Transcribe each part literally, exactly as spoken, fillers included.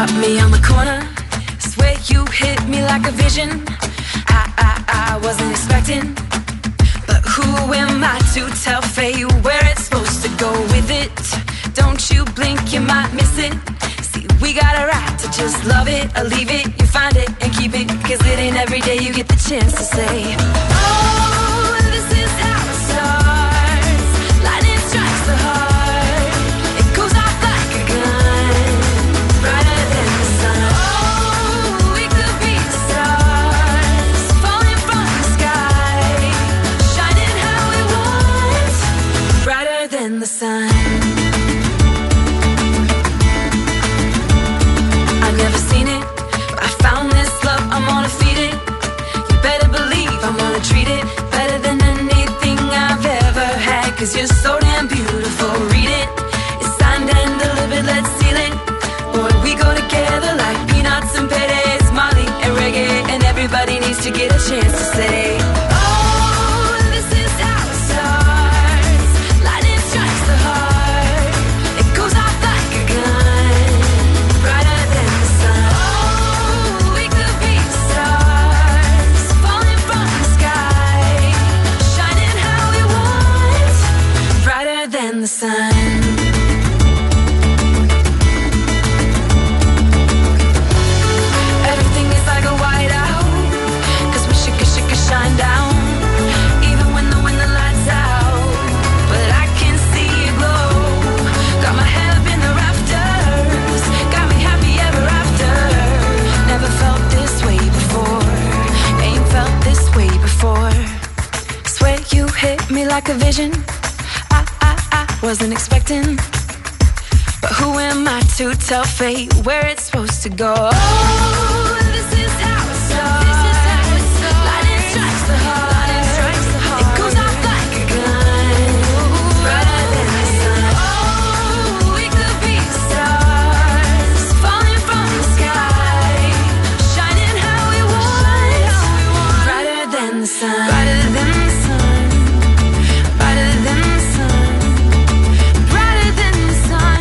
caught me on the corner. Swear you hit me like a vision. I, I, I wasn't expecting. But who am I to tell fate where it's supposed to go with it? Don't you blink, you might miss it. See, we got a right to just love it or leave it. You find it and keep it, cause it ain't every day you get the chance to say, oh, this is how it starts. Lightning strikes the heart. It goes off like a gun, brighter than the sun. Oh, we could be the stars, falling from the sky, shining how we want, brighter than the sun. I've never seen it, but I found this love, I'm gonna feed it. You better believe I'm gonna treat it better than anything I've ever had. Cause you're so damn beautiful, read it. It's signed and delivered, let's seal it. Boy, we go together like peanuts and paydays, Molly and reggae. And everybody needs to get a chance to say, oh, this is how it starts. Lightning strikes the heart. It goes off like a gun, brighter than the sun. Oh, we could be the stars, falling from the sky, shining how we want, brighter than the sun. Everything is like a whiteout, cause we should, should, should shine down, even when the, when the lights out. But I can see it glow, got my head up in the rafters, got me happy ever after. Never felt this way before, ain't felt this way before. Swear you hit me like a vision. I, I, I wasn't expecting. But who am I to tell fate where it's supposed to go? Oh, this is how it starts. Lightning strikes the heart. It goes off like a gun, brighter than the sun. Oh, we could be the stars, falling from the sky, shining how we want, brighter than the sun. Brighter than the sun. Brighter than the sun. Brighter than the sun.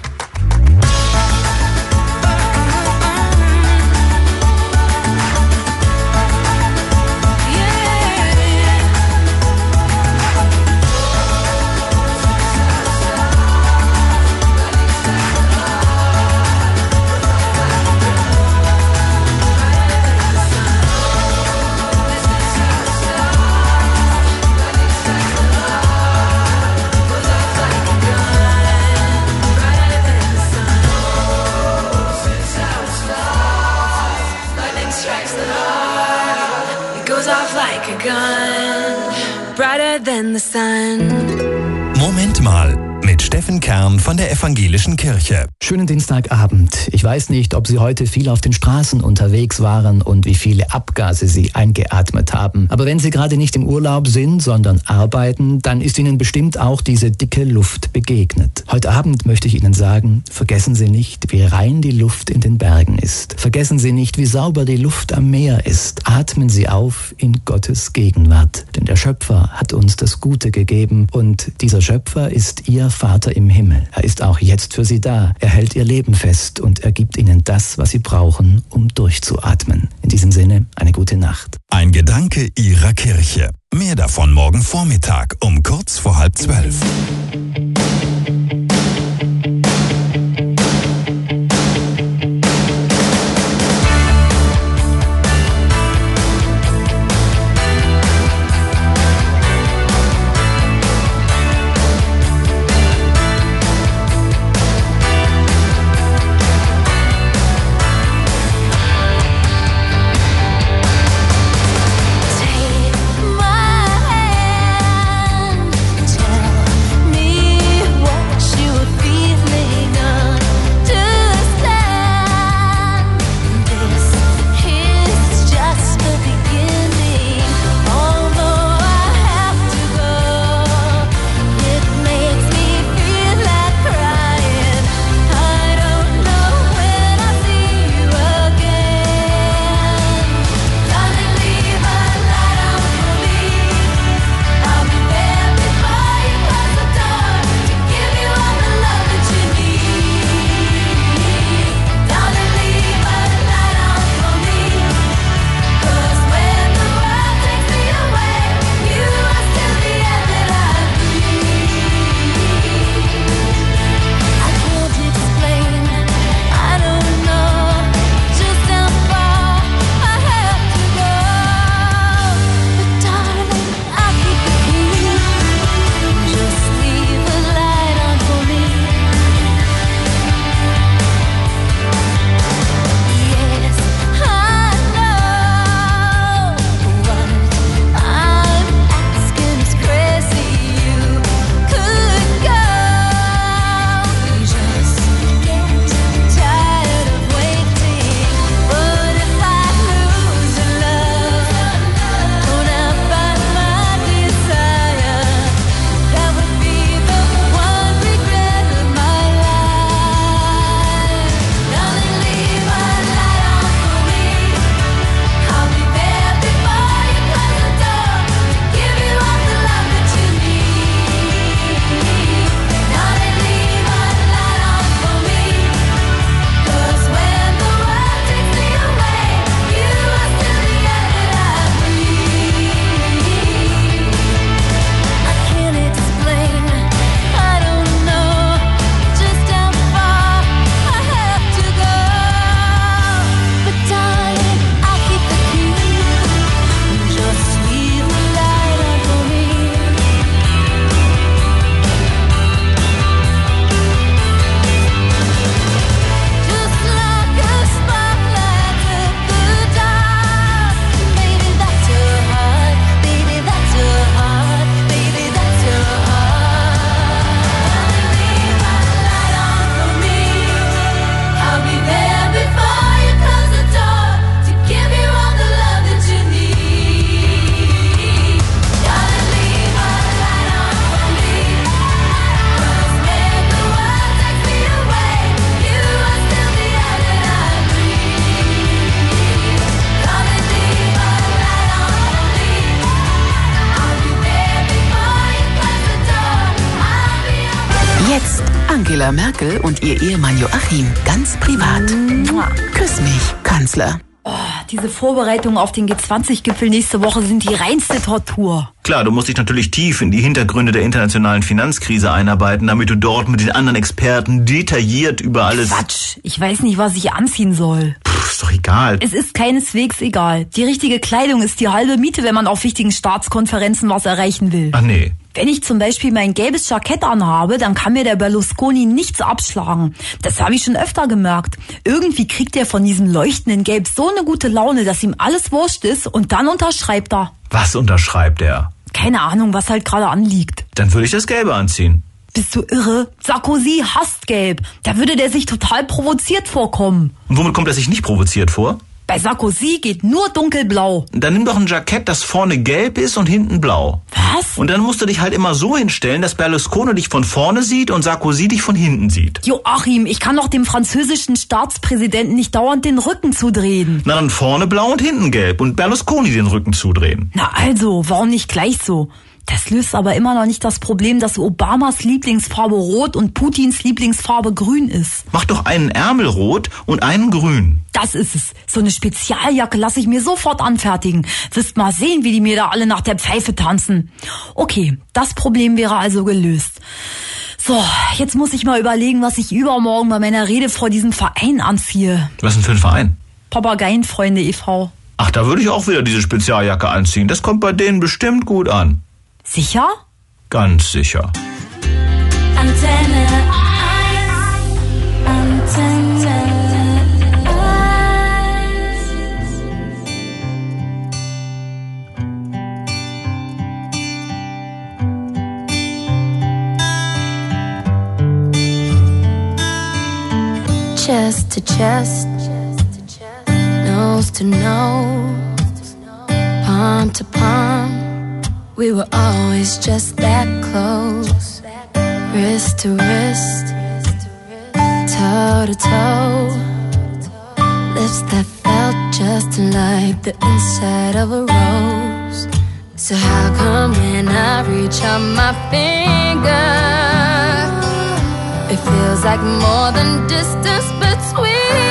It goes off like a gun, brighter than the sun. Moment mal, mit Steffen Kern von der Evangelischen Kirche. Schönen Dienstagabend. Ich weiß nicht, ob Sie heute viel auf den Straßen unterwegs waren und wie viele Abgase Sie eingeatmet haben. Aber wenn Sie gerade nicht im Urlaub sind, sondern arbeiten, dann ist Ihnen bestimmt auch diese dicke Luft begegnet. Heute Abend möchte ich Ihnen sagen, vergessen Sie nicht, wie rein die Luft in den Bergen ist. Vergessen Sie nicht, wie sauber die Luft am Meer ist. Atmen Sie auf in Gottes Gegenwart. Denn der Schöpfer hat uns das Gute gegeben und dieser Schöpfer ist Ihr Vater im Himmel. Er ist auch jetzt für Sie da. Er hält Ihr Leben fest und er gibt Ihnen das, was Sie brauchen, um durchzuatmen. In diesem Sinne, eine gute Nacht. Ein Gedanke Ihrer Kirche. Mehr davon morgen Vormittag um kurz vor halb zwölf. Take my hand, tell me Jetzt Angela Merkel und ihr Ehemann Joachim, ganz privat. Küss mich, Kanzler. Oh, diese Vorbereitungen auf den G zwanzig Gipfel nächste Woche sind die reinste Tortur. Klar, du musst dich natürlich tief in die Hintergründe der internationalen Finanzkrise einarbeiten, damit du dort mit den anderen Experten detailliert über alles... Quatsch, ich weiß nicht, was ich anziehen soll. Pff, ist doch egal. Es ist keineswegs egal. Die richtige Kleidung ist die halbe Miete, wenn man auf wichtigen Staatskonferenzen was erreichen will. Ach nee. Wenn ich zum Beispiel mein gelbes Jackett anhabe, dann kann mir der Berlusconi nichts abschlagen. Das habe ich schon öfter gemerkt. Irgendwie kriegt er von diesem leuchtenden Gelb so eine gute Laune, dass ihm alles wurscht ist und dann unterschreibt er. Was unterschreibt er? Keine Ahnung, was halt gerade anliegt. Dann würde ich das Gelbe anziehen. Bist du irre? Sarkozy hasst Gelb. Da würde der sich total provoziert vorkommen. Und womit kommt er sich nicht provoziert vor? Bei Sarkozy geht nur dunkelblau. Dann nimm doch ein Jackett, das vorne gelb ist und hinten blau. Was? Und dann musst du dich halt immer so hinstellen, dass Berlusconi dich von vorne sieht und Sarkozy dich von hinten sieht. Joachim, ich kann doch dem französischen Staatspräsidenten nicht dauernd den Rücken zudrehen. Na dann vorne blau und hinten gelb und Berlusconi den Rücken zudrehen. Na also, warum nicht gleich so? Das löst aber immer noch nicht das Problem, dass Obamas Lieblingsfarbe rot und Putins Lieblingsfarbe grün ist. Mach doch einen Ärmel rot und einen grün. Das ist es. So eine Spezialjacke lasse ich mir sofort anfertigen. Wirst mal sehen, wie die mir da alle nach der Pfeife tanzen. Okay, das Problem wäre also gelöst. So, jetzt muss ich mal überlegen, was ich übermorgen bei meiner Rede vor diesem Verein anziehe. Was denn für ein Verein? Papageienfreunde e V Ach, da würde ich auch wieder diese Spezialjacke anziehen. Das kommt bei denen bestimmt gut an. Sicher? Ganz sicher. Antenne eins, Antenne eins. Chest to chest, nose to nose, palm to palm. We were always just that close, wrist to wrist, toe to toe, lips that felt just like the inside of a rose. So how come when I reach out my finger, it feels like more than distance between